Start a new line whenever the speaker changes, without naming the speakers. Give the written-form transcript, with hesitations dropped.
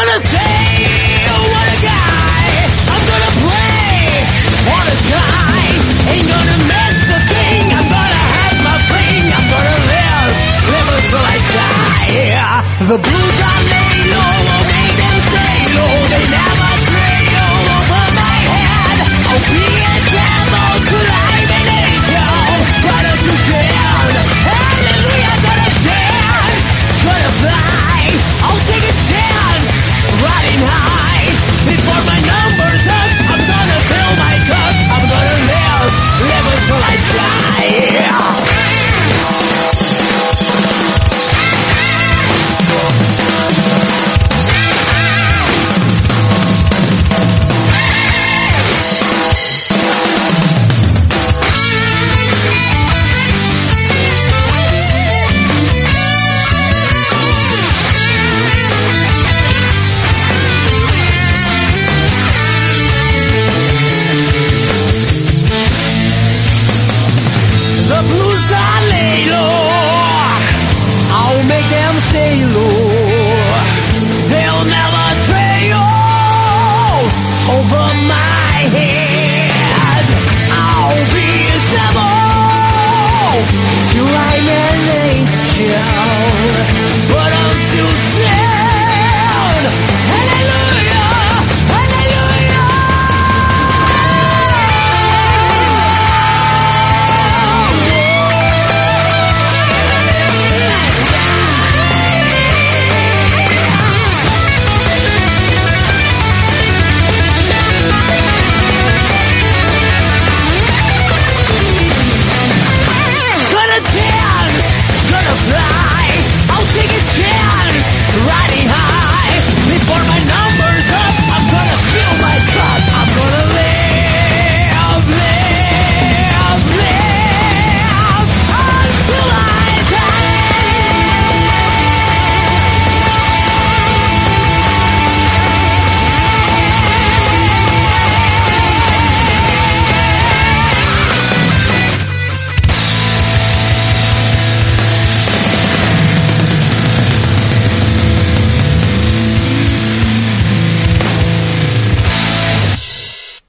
gonna say, what a guy. I'm gonna play for the sky. Ain't gonna miss a thing. I'm gonna have my fling. I'm gonna live until I die. The blues are laid low, will make them stay low. They never trail over my head. I'll be a devil till I'm an angel. Gonna pretend, hallelujah, gonna dance, gonna fly. I'll take a chance, riding high. Before my number's up, I'm gonna fill my cup. I'm gonna live until I die. The blues are lay low. I'll make them stay low. They'll never trail over my head. I'll be a devil till I'm an angel.